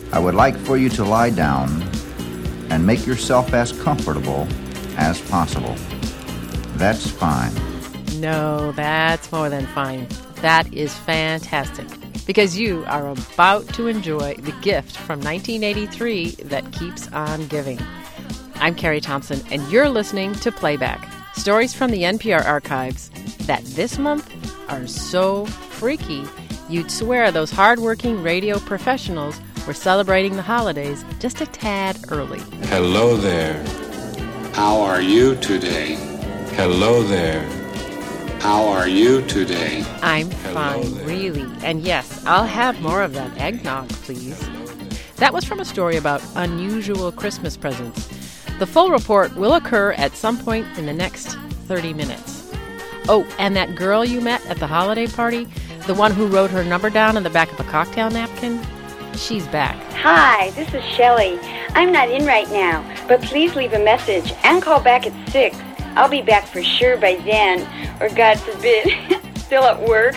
I would like for you to lie down and make yourself as comfortable as possible. That's fine. No, that's more than fine. That is fantastic, because you are about to enjoy the gift from 1983 that keeps on giving. I'm Carrie Thompson, and you're listening to Playback, stories from the NPR archives that this month are so freaky you'd swear those hardworking radio professionals were celebrating the holidays just a tad early. Hello there. How are you today? Hello there. How are you today? I'm fine, really. And yes, I'll have more of that eggnog, please. That was from a story about unusual Christmas presents. The full report will occur at some point in the next 30 minutes. Oh, and that girl you met at the holiday party, the one who wrote her number down on the back of a cocktail napkin, she's back. Hi, this is Shelley. I'm not in right now, but please leave a message and call back at 6. I'll be back for sure by then, or God forbid, still at work.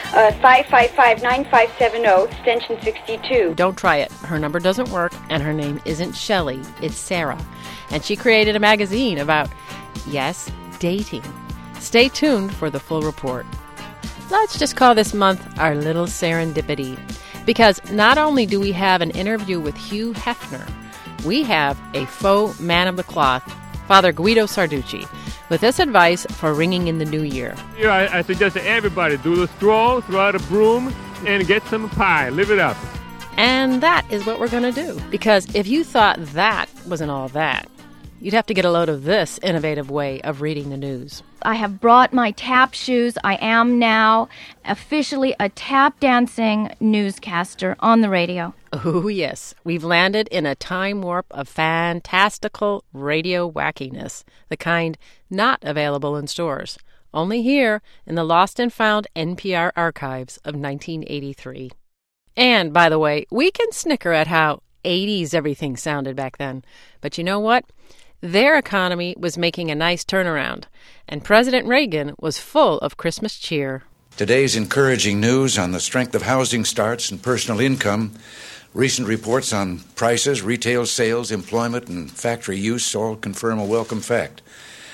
555-9570, extension 62. Don't try it. Her number doesn't work, and her name isn't Shelley, it's Sarah. And she created a magazine about, yes, dating. Stay tuned for the full report. Let's just call this month our little serendipity, because not only do we have an interview with Hugh Hefner, we have a faux man of the cloth, Father Guido Sarducci, with this advice for ringing in the new year. Here, I suggest to everybody, do the stroll, throw out a broom, and get some pie. Live it up. And that is what we're going to do. Because if you thought that wasn't all that, you'd have to get a load of this innovative way of reading the news. I have brought my tap shoes. I am now officially a tap dancing newscaster on the radio. Oh, yes. We've landed in a time warp of fantastical radio wackiness, the kind not available in stores, only here in the lost and found NPR archives of 1983. And, by the way, we can snicker at how 80s everything sounded back then. But you know what? Their economy was making a nice turnaround, and President Reagan was full of Christmas cheer. Today's encouraging news on the strength of housing starts and personal income, recent reports on prices, retail sales, employment, and factory use all confirm a welcome fact.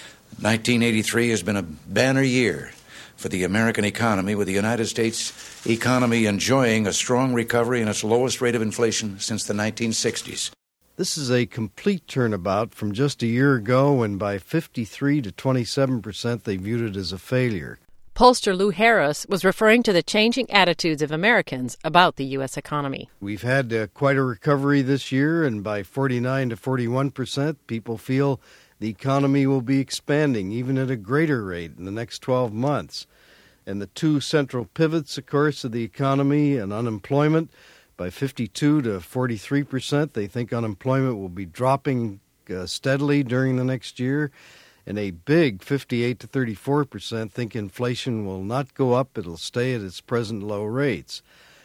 1983 has been a banner year for the American economy, with the United States economy enjoying a strong recovery and its lowest rate of inflation since the 1960s. This is a complete turnabout from just a year ago, when by 53 to 27% they viewed it as a failure. Pollster Lou Harris was referring to the changing attitudes of Americans about the U.S. economy. We've had quite a recovery this year, and by 49 to 41%, people feel the economy will be expanding even at a greater rate in the next 12 months. And the two central pivots, of course, of the economy and unemployment, by 52 to 43%, they think unemployment will be dropping steadily during the next year. And a big 58 to 34% think inflation will not go up, it'll stay at its present low rates.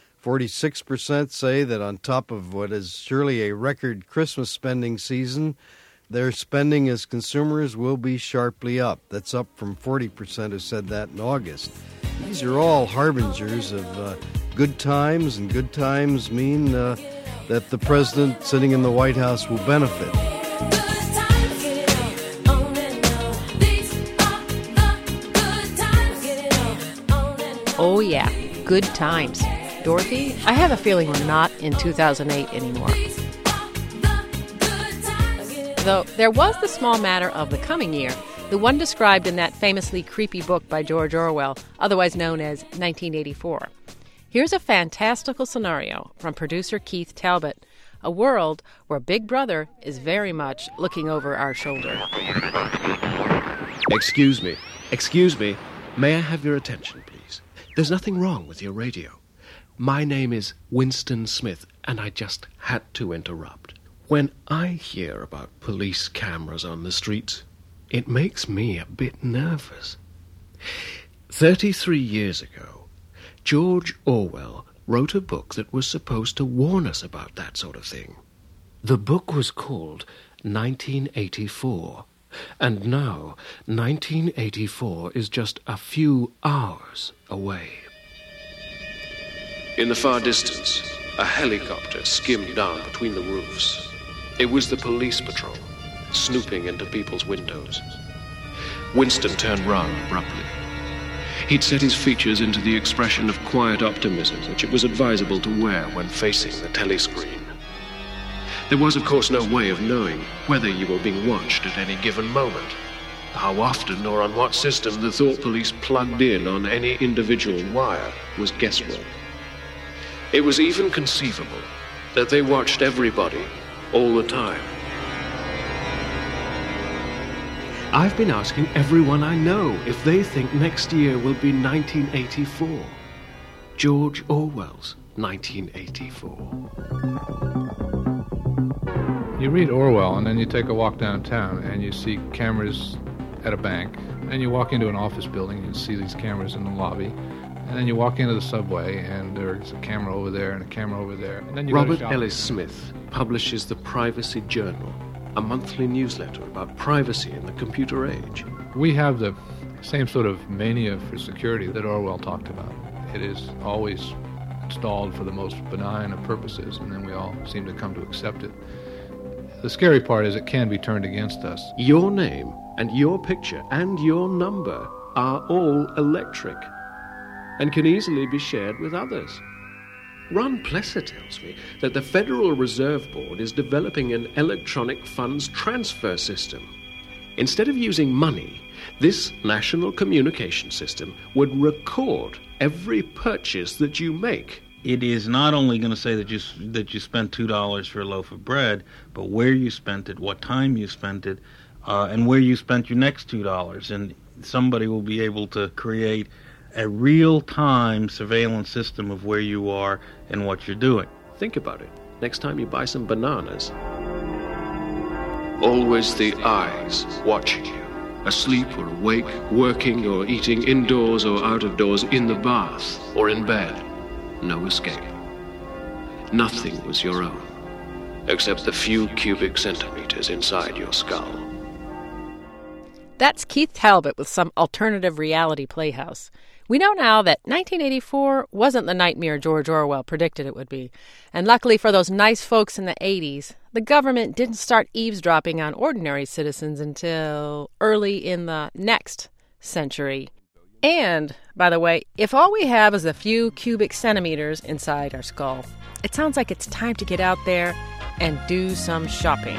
46% say that on top of what is surely a record Christmas spending season, their spending as consumers will be sharply up. That's up from 40% who said that in August. These are all harbingers of good times, and good times mean that the president sitting in the White House will benefit. Oh, yeah, good times. Dorothy, I have a feeling we're not in 2008 anymore. Though there was the small matter of the coming year, the one described in that famously creepy book by George Orwell, otherwise known as 1984. Here's a fantastical scenario from producer Keith Talbot, a world where Big Brother is very much looking over our shoulder. Excuse me. May I have your attention, please? There's nothing wrong with your radio. My name is Winston Smith, and I just had to interrupt. When I hear about police cameras on the streets, it makes me a bit nervous. 33 years ago, George Orwell wrote a book that was supposed to warn us about that sort of thing. The book was called 1984, and now 1984 is just a few hours away. In the far distance, A helicopter skimmed down between the roofs. It was the police patrol, snooping into people's windows. Winston turned round abruptly. He'd set his features into the expression of quiet optimism which it was advisable to wear when facing the telescreen. There was, of course, no way of knowing whether you were being watched at any given moment. How often or on what system the thought police plugged in on any individual wire was guesswork. It was even conceivable that they watched everybody all the time. I've been asking everyone I know if they think next year will be 1984. George Orwell's 1984. You read Orwell, and then you take a walk downtown, and you see cameras at a bank. And you walk into an office building, and you see these cameras in the lobby. And then you walk into the subway, and there's a camera over there and a camera over there. And then you Robert Ellis Smith publishes the Privacy Journal, a monthly newsletter about privacy in the computer age. We have the same sort of mania for security that Orwell talked about. It is always installed for the most benign of purposes, and then we all seem to come to accept it. The scary part is it can be turned against us. Your name and your picture and your number are all electric and can easily be shared with others. Ron Plesser tells me that the Federal Reserve Board is developing an electronic funds transfer system. Instead of using money, this national communication system would record every purchase that you make. It is not only going to say that you spent $2 for a loaf of bread, but where you spent it, what time you spent it, and where you spent your next $2. And somebody will be able to create a real-time surveillance system of where you are and what you're doing. Think about it. Next time you buy some bananas. Always the eyes watching you. Asleep or awake, working or eating, indoors or out of doors, in the bath or in bed. No escape. Nothing was your own, except the few cubic centimeters inside your skull. That's Keith Talbot with some alternative reality playhouse. We know now that 1984 wasn't the nightmare George Orwell predicted it would be. And luckily for those nice folks in the 80s, the government didn't start eavesdropping on ordinary citizens until early in the next century. And, by the way, if all we have is a few cubic centimeters inside our skull, it sounds like it's time to get out there and do some shopping.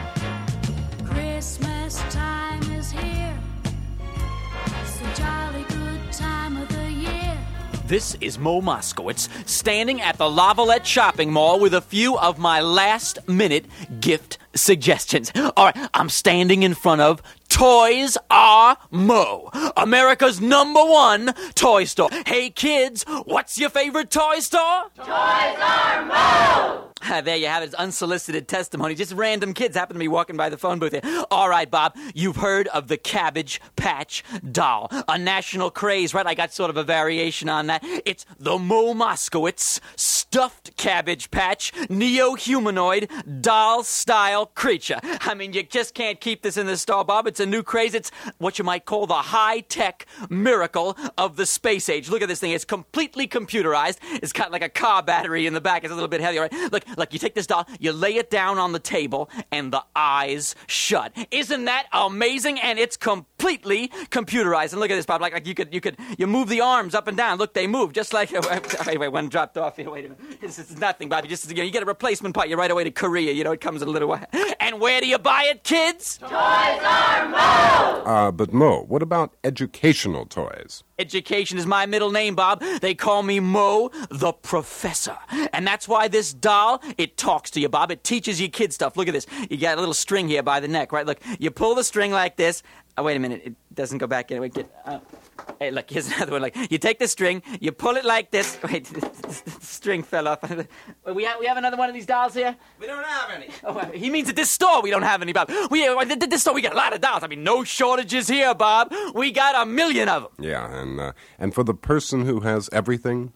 Christmas time is here. It's a jolly good time of the year. This is Mo Moskowitz, standing at the Lavalette Shopping Mall with a few of my last-minute gift suggestions. All right, I'm standing in front of Toys R Mo, America's #1 toy store. Hey kids, what's your favorite toy store? Toys R Mo! There you have it. It's unsolicited testimony. Just random kids happen to be walking by the phone booth here. All right, Bob, you've heard of the Cabbage Patch doll. A national craze, right? I got sort of a variation on that. It's the Mo Moskowitz stuffed Cabbage Patch neo-humanoid doll-style creature. I mean, you just can't keep this in the store, Bob. It's a new craze. It's what you might call the high-tech miracle of the space age. Look at this thing. It's completely computerized. It's got like a car battery in the back. It's a little bit heavier, right? Look, you take this doll, you lay it down on the table, and the eyes shut. Isn't that amazing? And it's completely computerized. And look at this, Bob. Like you move the arms up and down. Look, they move just like. Wait, one dropped off here. Wait a minute. This is nothing, Bob. You get a replacement part. You're right away to Korea. You know, it comes in a little while. And where do you buy it, kids? Toys R Mo! But Mo, what about educational toys? Education is my middle name, Bob. They call me Mo the Professor. And that's why this doll, it talks to you, Bob. It teaches you kid stuff. Look at this. You got a little string here by the neck, right? Look, you pull the string like this. Oh, wait a minute. It doesn't go back in. Wait, hey, look, here's another one. Like, you take the string, you pull it like this. Wait, the string fell off. We have another one of these dolls here? We don't have any. Oh, he means at this store we don't have any, Bob. This store we got a lot of dolls. I mean, no shortages here, Bob. We got 1 million of them. Yeah, and for the person who has everything?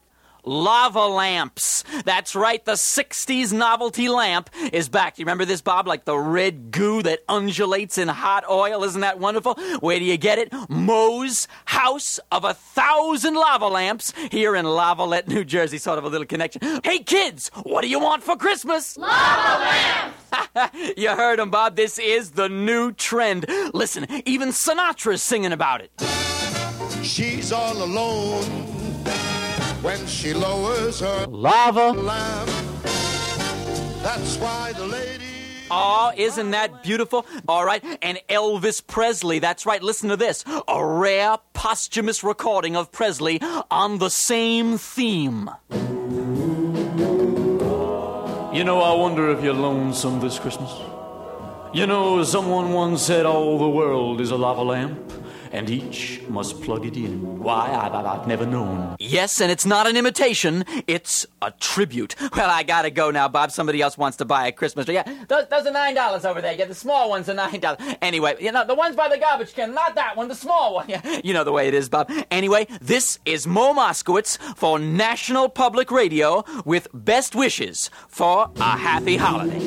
lava lamps. That's right, the 60s novelty lamp is back. Do you remember this, Bob? Like the red goo that undulates in hot oil. Isn't that wonderful? Where do you get it? Moe's House of 1,000 Lava Lamps here in Lavalette, New Jersey. Sort of a little connection. Hey, kids, what do you want for Christmas? Lava lamps! You heard him, Bob. This is the new trend. Listen, even Sinatra's singing about it. She's all alone when she lowers her lava lamp. That's why the lady... Oh, isn't that beautiful? All right, and Elvis Presley, that's right, listen to this. A rare posthumous recording of Presley on the same theme. You know, I wonder if you're lonesome this Christmas. You know, someone once said all the world is a lava lamp, and each must plug it in. Why, I've never known. Yes, and it's not an imitation, it's a tribute. Well, I gotta go now, Bob. Somebody else wants to buy a Christmas tree. Yeah, those are $9 over there. Yeah, the small ones are $9. Anyway, you know, the ones by the garbage can, not that one, the small one. Yeah, you know the way it is, Bob. Anyway, this is Mo Moskowitz for National Public Radio with best wishes for a happy holiday.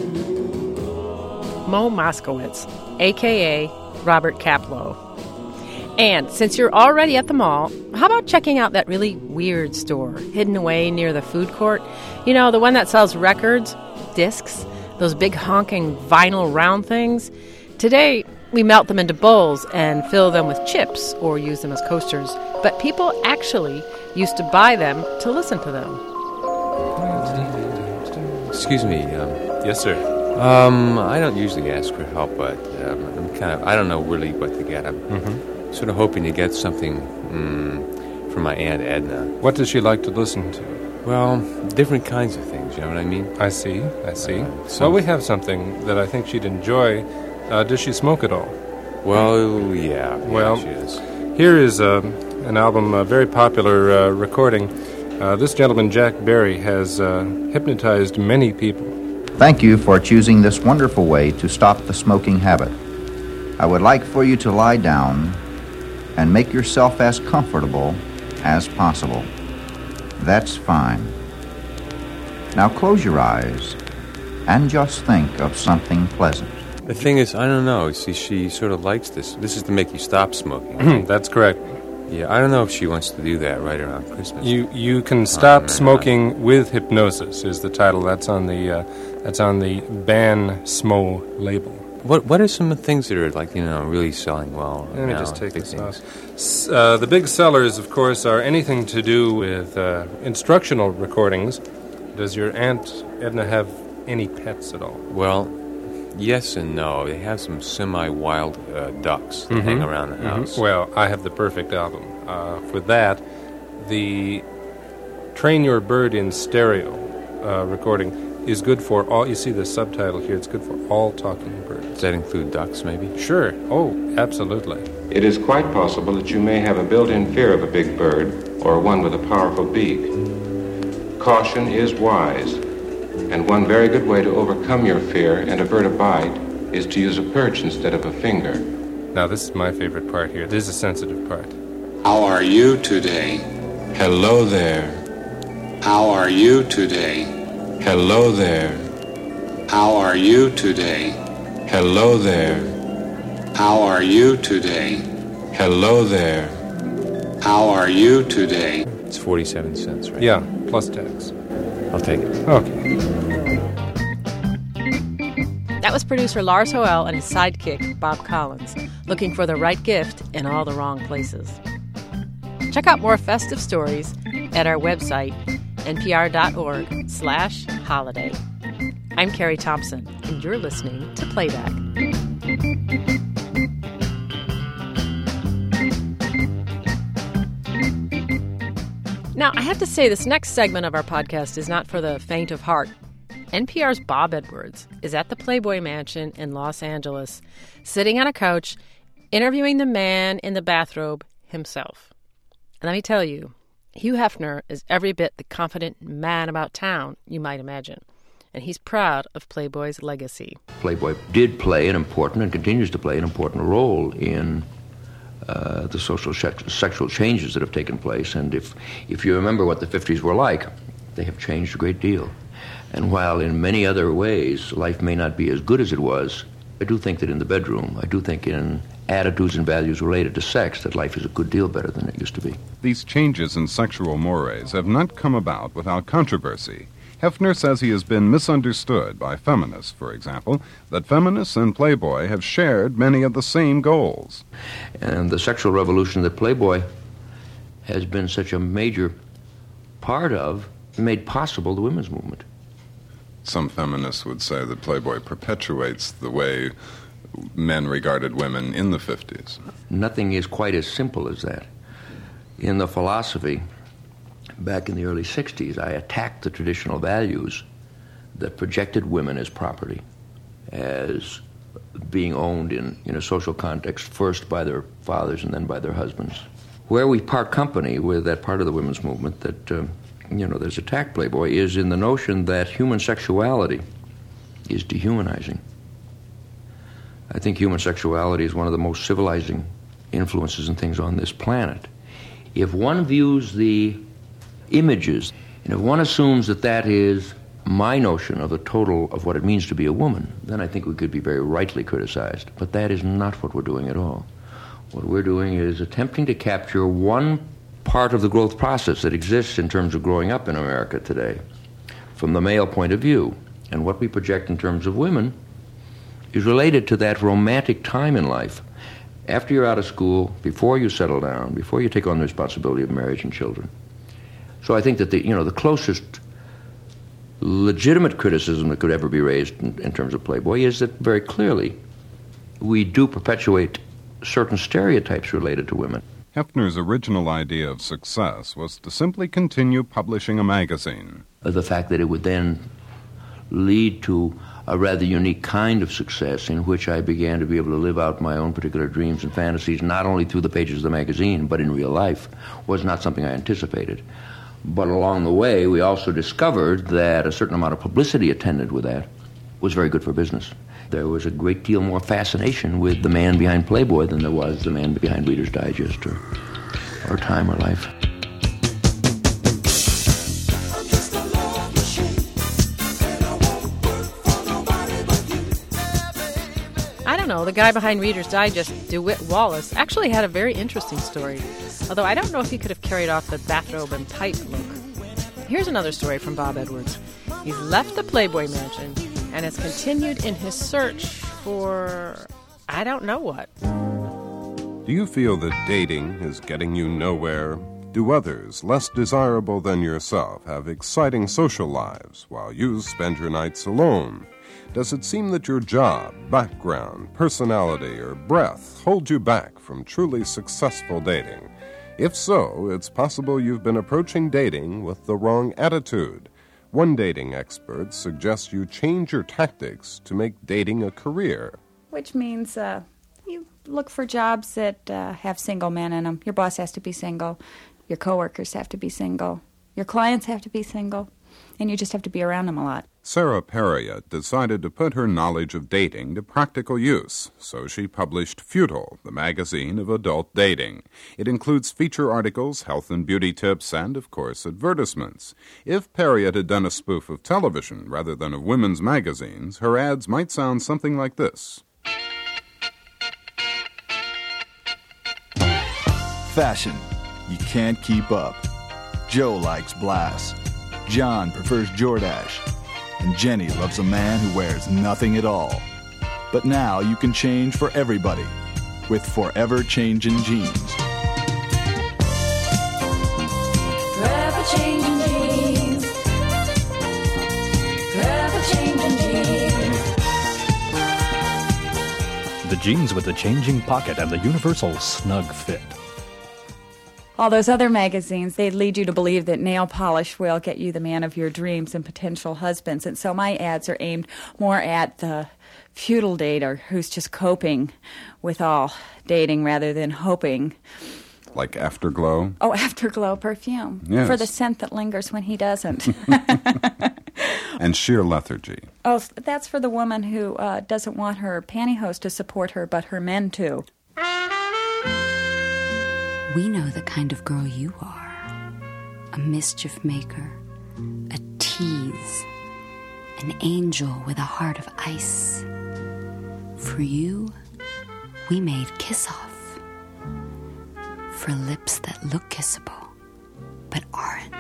Mo Moskowitz, a.k.a. Robert Kaplow. And since you're already at the mall, how about checking out that really weird store hidden away near the food court? You know, the one that sells records, discs, those big honking vinyl round things. Today, we melt them into bowls and fill them with chips or use them as coasters. But people actually used to buy them to listen to them. Excuse me. Yes, sir. I don't usually ask for help, but I don't know really what to get. I'm sort of hoping to get something from my Aunt Edna. What does she like to listen to? Well, different kinds of things, you know what I mean? I see. Well, we have something that I think she'd enjoy. Does she smoke at all? Well, yeah. Well, she is. Here is an album, a very popular recording. This gentleman, Jack Berry, has hypnotized many people. Thank you for choosing this wonderful way to stop the smoking habit. I would like for you to lie down and make yourself as comfortable as possible. That's fine. Now close your eyes and just think of something pleasant. The thing is, I don't know. See, she sort of likes this. This is to make you stop smoking. That's correct. Yeah, I don't know if she wants to do that right around Christmas. You can stop smoking with hypnosis is the title. That's on the Ban Smo label. What are some of the things that are, like, you know, really selling well? Let me just take this off. The big sellers, of course, are anything to do with instructional recordings. Does your Aunt Edna have any pets at all? Well, yes and no. They have some semi-wild ducks that hang around the house. Well, I have the perfect album. For that, the Train Your Bird in Stereo recording is good for all. You see the subtitle here. It's good for all talking birds. Does that include ducks, maybe? Sure. Oh, absolutely. It is quite possible that you may have a built-in fear of a big bird or one with a powerful beak. Caution is wise, and one very good way to overcome your fear and avert a bite is to use a perch instead of a finger. Now, this is my favorite part here. This is a sensitive part. How are you today? Hello there. How are you today? Hello there. How are you today? Hello there. How are you today? Hello there. How are you today? It's 47 cents, right? Yeah, plus tax. I'll take it. Okay. That was producer Lars Hoel and his sidekick, Bob Collins, looking for the right gift in all the wrong places. Check out more festive stories at our website, npr.org/holiday. I'm Carrie Thompson, and you're listening to Playback. Now, I have to say, this next segment of our podcast is not for the faint of heart. NPR's Bob Edwards is at the Playboy Mansion in Los Angeles, sitting on a couch, interviewing the man in the bathrobe himself. And let me tell you, Hugh Hefner is every bit the confident man about town you might imagine. And he's proud of Playboy's legacy. Playboy did play an important and continues to play an important role in the social sexual changes that have taken place. And if you remember what the 50s were like, they have changed a great deal. And while in many other ways life may not be as good as it was, I do think that in the bedroom, I do think in attitudes and values related to sex, that life is a good deal better than it used to be. These changes in sexual mores have not come about without controversy. Hefner says he has been misunderstood by feminists, for example, that feminists and Playboy have shared many of the same goals. And the sexual revolution that Playboy has been such a major part of made possible the women's movement. Some feminists would say that Playboy perpetuates the way men regarded women in the 50s. Nothing is quite as simple as that. In the philosophy, back in the early 60s, I attacked the traditional values that projected women as property, as being owned in a social context, first by their fathers and then by their husbands. Where we part company with that part of the women's movement that there's attacked Playboy is in the notion that human sexuality is dehumanizing. I think human sexuality is one of the most civilizing influences and things on this planet. If one views the images, and if one assumes that that is my notion of the total of what it means to be a woman, then I think we could be very rightly criticized. But that is not what we're doing at all. What we're doing is attempting to capture one part of the growth process that exists in terms of growing up in America today from the male point of view. And what we project in terms of women is related to that romantic time in life after you're out of school, before you settle down, before you take on the responsibility of marriage and children. So I think that the closest legitimate criticism that could ever be raised in terms of Playboy is that very clearly we do perpetuate certain stereotypes related to women. Hefner's original idea of success was to simply continue publishing a magazine. The fact that it would then lead to a rather unique kind of success in which I began to be able to live out my own particular dreams and fantasies, not only through the pages of the magazine, but in real life, was not something I anticipated. But along the way, we also discovered that a certain amount of publicity attended with that was very good for business. There was a great deal more fascination with the man behind Playboy than there was the man behind Reader's Digest or Time or Life. I don't know, the guy behind Reader's Digest, DeWitt Wallace, actually had a very interesting story, although I don't know if he could have carried off the bathrobe and pipe look. Here's another story from Bob Edwards. He's left the Playboy Mansion and has continued in his search for, I don't know what. Do you feel that dating is getting you nowhere? Do others, less desirable than yourself, have exciting social lives while you spend your nights alone? Does it seem that your job, background, personality, or breadth hold you back from truly successful dating? If so, it's possible you've been approaching dating with the wrong attitude. One dating expert suggests you change your tactics to make dating a career. Which means you look for jobs that have single men in them. Your boss has to be single. Your coworkers have to be single. Your clients have to be single. And you just have to be around them a lot. Sarah Perriott decided to put her knowledge of dating to practical use, so she published Futile, the magazine of adult dating. It includes feature articles, health and beauty tips, and, of course, advertisements. If Perriott had done a spoof of television rather than of women's magazines, her ads might sound something like this. Fashion. You can't keep up. Joe likes Blass. John prefers Jordache. And Jenny loves a man who wears nothing at all. But now you can change for everybody with Forever Changin' Jeans. Forever changing jeans. Forever changing jeans. The jeans with the changing pocket and the universal snug fit. All those other magazines, they lead you to believe that nail polish will get you the man of your dreams and potential husbands. And so my ads are aimed more at the futile dater who's just coping with all dating rather than hoping. Like Afterglow? Oh, Afterglow perfume. Yes. For the scent that lingers when he doesn't. And Sheer Lethargy. Oh, that's for the woman who doesn't want her pantyhose to support her, but her men too. We know the kind of girl you are. A mischief maker, a tease, an angel with a heart of ice. For you, we made Kiss Off. For lips that look kissable, but aren't.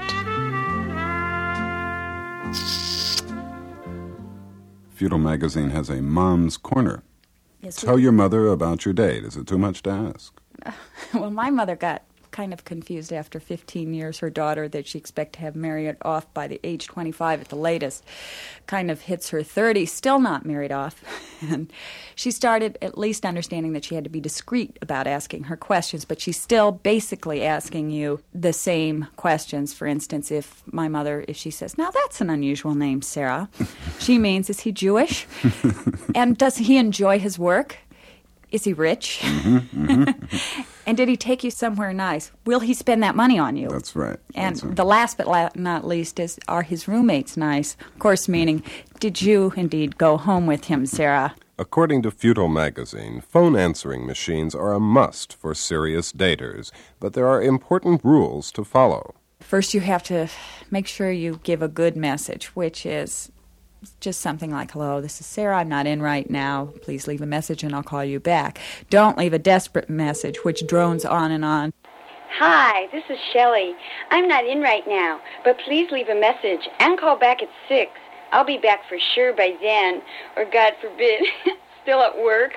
Feudal Magazine has a Mom's Corner. Yes, Tell your mother about your date. Is it too much to ask? Well, my mother got kind of confused after 15 years. Her daughter, that she expected to have married off by the age 25 at the latest, kind of hits her 30s, still not married off. And she started at least understanding that she had to be discreet about asking her questions, but she's still basically asking you the same questions. For instance, if she says, now that's an unusual name, Sarah, she means, is he Jewish? And does he enjoy his work? Is he rich? And did he take you somewhere nice? Will he spend that money on you? That's right. And the last but not least is, are his roommates nice? Of course, meaning, did you indeed go home with him, Sarah? According to Feudal Magazine, phone answering machines are a must for serious daters, but there are important rules to follow. First, you have to make sure you give a good message, which is just something like, hello, this is Sarah, I'm not in right now. Please leave a message and I'll call you back. Don't leave a desperate message, which drones on and on. Hi, this is Shelley. I'm not in right now, but please leave a message and call back at 6. I'll be back for sure by then, or God forbid, still at work.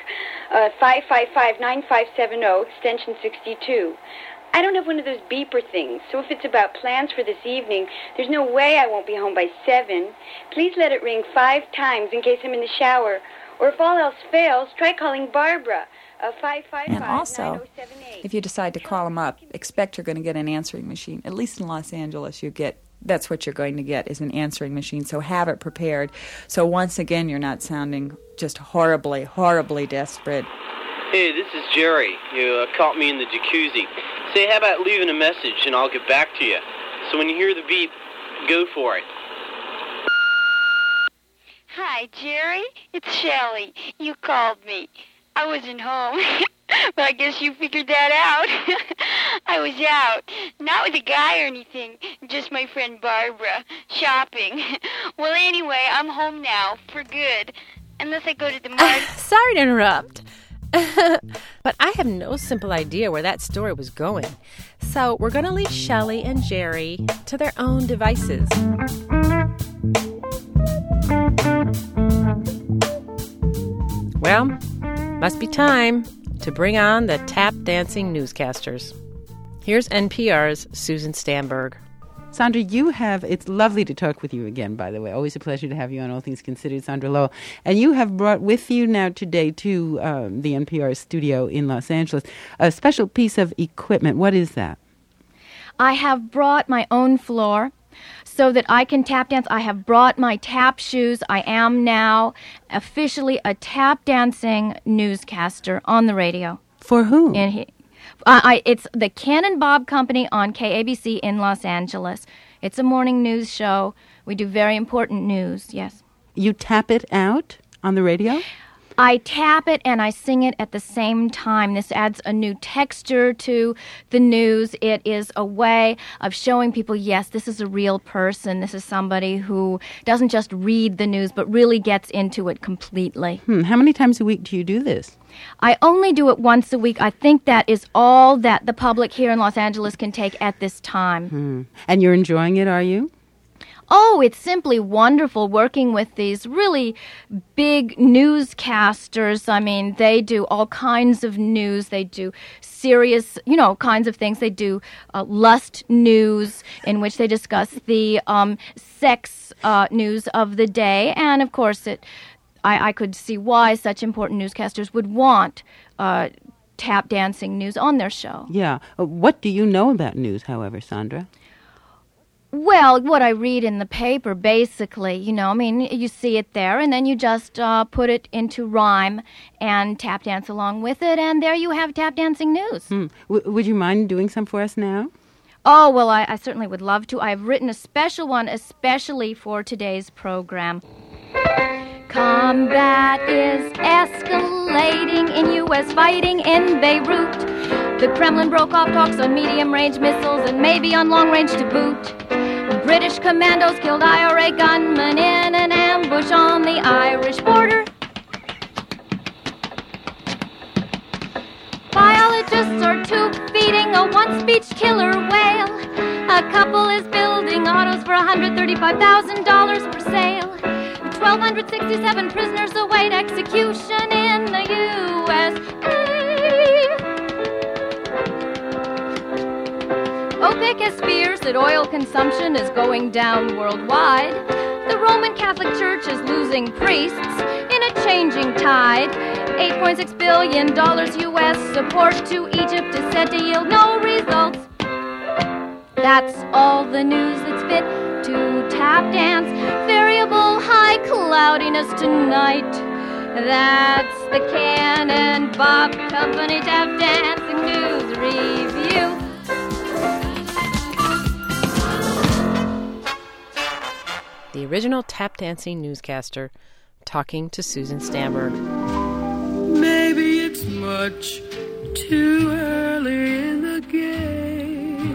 555-9570, extension 62. I don't have one of those beeper things, so if it's about plans for this evening, there's no way I won't be home by 7. Please let it ring 5 times in case I'm in the shower. Or if all else fails, try calling Barbara. 555-9078. And also, if you decide to call them up, expect you're going to get an answering machine. At least in Los Angeles, that's what you're going to get, is an answering machine. So have it prepared. So once again, you're not sounding just horribly, horribly desperate. Hey, this is Jerry. You caught me in the jacuzzi. Say, how about leaving a message and I'll get back to you? So when you hear the beep, go for it. Hi, Jerry. It's Shelley. You called me. I wasn't home, but I guess you figured that out. I was out. Not with a guy or anything, just my friend Barbara, shopping. Well, anyway, I'm home now, for good. Unless I go to the market. Sorry to interrupt. But I have no simple idea where that story was going. So we're going to leave Shelley and Jerry to their own devices. Well, must be time to bring on the tap dancing newscasters. Here's NPR's Susan Stamberg. Sandra, it's lovely to talk with you again, by the way. Always a pleasure to have you on All Things Considered, Sandra Lowell. And you have brought with you now today to the NPR studio in Los Angeles a special piece of equipment. What is that? I have brought my own floor so that I can tap dance. I have brought my tap shoes. I am now officially a tap dancing newscaster on the radio. For whom? It's the Ken and Bob Company on KABC in Los Angeles. It's a morning news show. We do very important news, yes. You tap it out on the radio? I tap it and I sing it at the same time. This adds a new texture to the news. It is a way of showing people, yes, this is a real person. This is somebody who doesn't just read the news, but really gets into it completely. How many times a week do you do this? I only do it once a week. I think that is all that the public here in Los Angeles can take at this time. And you're enjoying it, are you? Oh, it's simply wonderful working with these really big newscasters. I mean, they do all kinds of news. They do serious, kinds of things. They do lust news, in which they discuss the sex news of the day. And, of course, I could see why such important newscasters would want tap dancing news on their show. Yeah. What do you know about news, however, Sandra? Well, what I read in the paper, basically, you see it there, and then you just put it into rhyme and tap dance along with it, and there you have tap dancing news. Would you mind doing some for us now? Oh, well, I certainly would love to. I've written a special one especially for today's program. Combat is escalating in U.S. fighting in Beirut. The Kremlin broke off talks on medium-range missiles and maybe on long-range to boot. British commandos killed IRA gunmen in an ambush on the Irish border. Biologists are tube-feeding a once-beach killer whale. A couple is building autos for $135,000 for sale. 1,267 prisoners await execution in the USA. OPEC has fears that oil consumption is going down worldwide. The Roman Catholic Church is losing priests in a changing tide. $8.6 billion U.S. support to Egypt is said to yield no results. That's all the news that's fit to tap dance. Variable high cloudiness tonight. That's the Cannon Bob Company Tap Dancing News Review. The original tap dancing newscaster talking to Susan Stamberg. Maybe it's much too early in the game.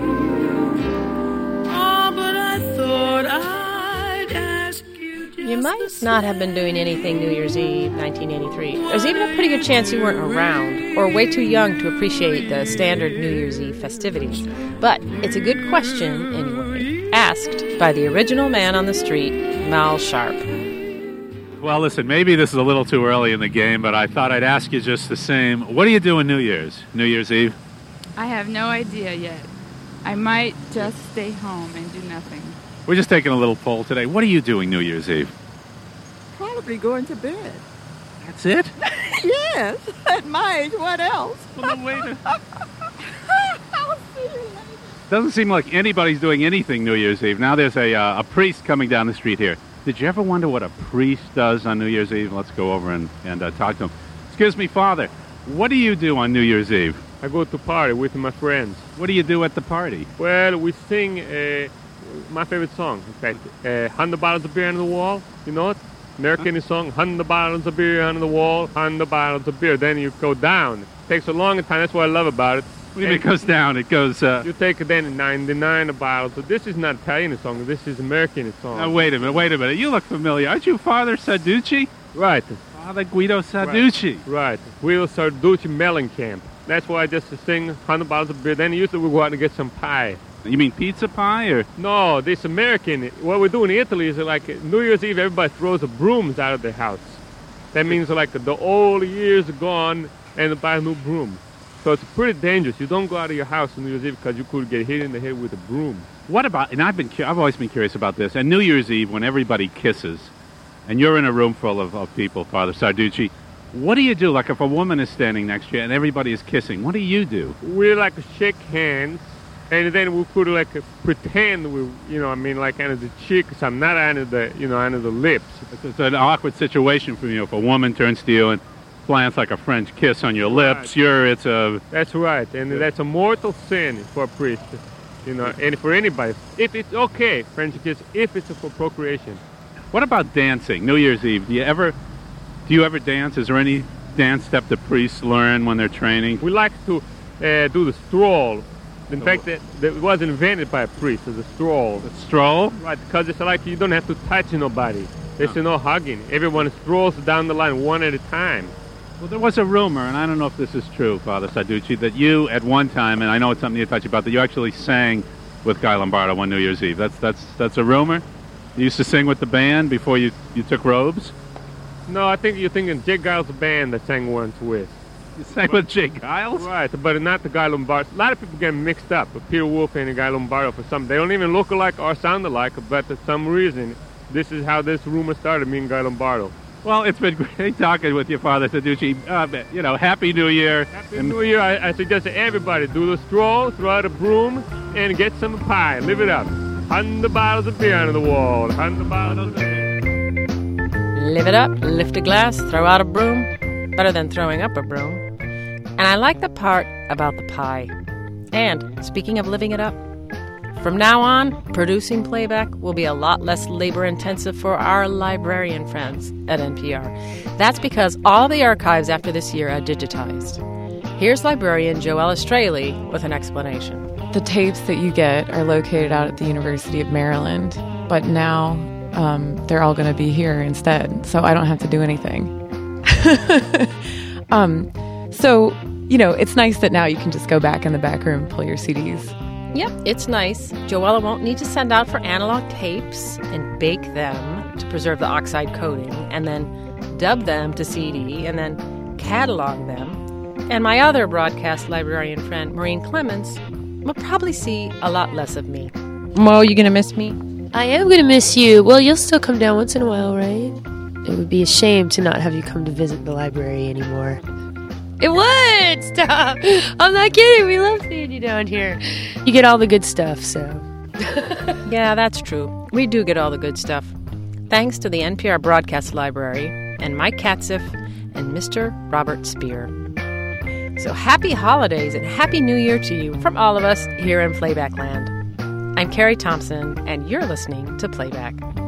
Oh, but I thought I'd ask you just You might not have been doing anything New Year's Eve 1983. There's even a pretty good chance you weren't around or way too young to appreciate the standard New Year's Eve festivities. But it's a good question, anyway, asked by the original man on the street, Mal Sharp. Well, listen, maybe this is a little too early in the game, but I thought I'd ask you just the same. What do you do on New Year's Eve? I have no idea yet. I might just stay home and do nothing. We're just taking a little poll today. What are you doing New Year's Eve? Probably going to bed. That's it? Yes, at my age, what else? Well, then wait a... I'll see you later. Doesn't seem like anybody's doing anything New Year's Eve. Now there's a priest coming down the street here. Did you ever wonder what a priest does on New Year's Eve? Let's go over and talk to him. Excuse me, Father. What do you do on New Year's Eve? I go to party with my friends. What do you do at the party? Well, we sing my favorite song, in fact, 100 Bottles of Beer on the Wall. You know it? American song, 100 bottles of beer on the wall, 100 bottles of beer. Then you go down. It takes a long time. That's what I love about it. What do you mean it goes down? It goes... You take then 99 bottles. So this is not Italian song. This is American song. Wait a minute. You look familiar. Aren't you Father Sarducci? Right. Father Guido Sarducci. Right. Guido Sarducci Mellencamp. That's why I just sing 100 bottles of beer. Then usually we go out and get some pie. You mean pizza pie or? No, this American. What we do in Italy is like New Year's Eve, everybody throws the brooms out of their house. That means like the old years are gone and they buy a new broom. So it's pretty dangerous. You don't go out of your house on New Year's Eve because you could get hit in the head with a broom. What about, and I've always been curious about this, and New Year's Eve when everybody kisses, and you're in a room full of people, Father Sarducci, what do you do? Like if a woman is standing next to you and everybody is kissing, what do you do? We like shake hands. And then we could like pretend we, like under the cheeks. I'm not under the, under the lips. It's an awkward situation for you if a woman turns to you and plants like a French kiss on your lips. Right. That's right, and that's a mortal sin for a priest, and for anybody. If it's okay, French kiss, if it's for procreation. What about dancing? New Year's Eve. Do you ever dance? Is there any dance step the priests learn when they're training? We like to do the stroll. In fact, it was invented by a priest, as a stroll. A stroll? Right, because it's like you don't have to touch nobody. There's no hugging. Everyone strolls down the line one at a time. Well, there was a rumor, and I don't know if this is true, Father Sarducci, that you at one time, and I know it's something you touch about, that you actually sang with Guy Lombardo on New Year's Eve. That's a rumor? You used to sing with the band before you took robes? No, I think you're thinking Jay Giles' band that sang once with. You sang with Jay Giles? Right, but not the Guy Lombardo. A lot of people get mixed up with Peter Wolf and the Guy Lombardo for some. They don't even look alike or sound alike, but for some reason, this is how this rumor started, me and Guy Lombardo. Well, it's been great talking with you, Father Sarducci. Happy New Year. Happy New Year. I suggest to everybody, do the stroll, throw out a broom, and get some pie. Live it up. 100 bottles of beer on the wall. 100 bottles of beer. Live it up, lift a glass, throw out a broom. Better than throwing up a broom. And I like the part about the pie. And speaking of living it up, from now on, producing playback will be a lot less labor-intensive for our librarian friends at NPR. That's because all the archives after this year are digitized. Here's librarian Joella Straley with an explanation. The tapes that you get are located out at the University of Maryland, but now they're all going to be here instead, so I don't have to do anything. So, it's nice that now you can just go back in the back room and pull your CDs. Yep, it's nice. Joella won't need to send out for analog tapes and bake them to preserve the oxide coating, and then dub them to CD, and then catalog them. And my other broadcast librarian friend, Maureen Clements, will probably see a lot less of me. Mo, you gonna miss me? I am gonna miss you. Well, you'll still come down once in a while, right? It would be a shame to not have you come to visit the library anymore. It would! Stop! I'm not kidding. We love seeing you down here. You get all the good stuff, so. Yeah, that's true. We do get all the good stuff. Thanks to the NPR Broadcast Library and Mike Katziff and Mr. Robert Spear. So happy holidays and Happy New Year to you from all of us here in Playback Land. I'm Carrie Thompson, and you're listening to Playback.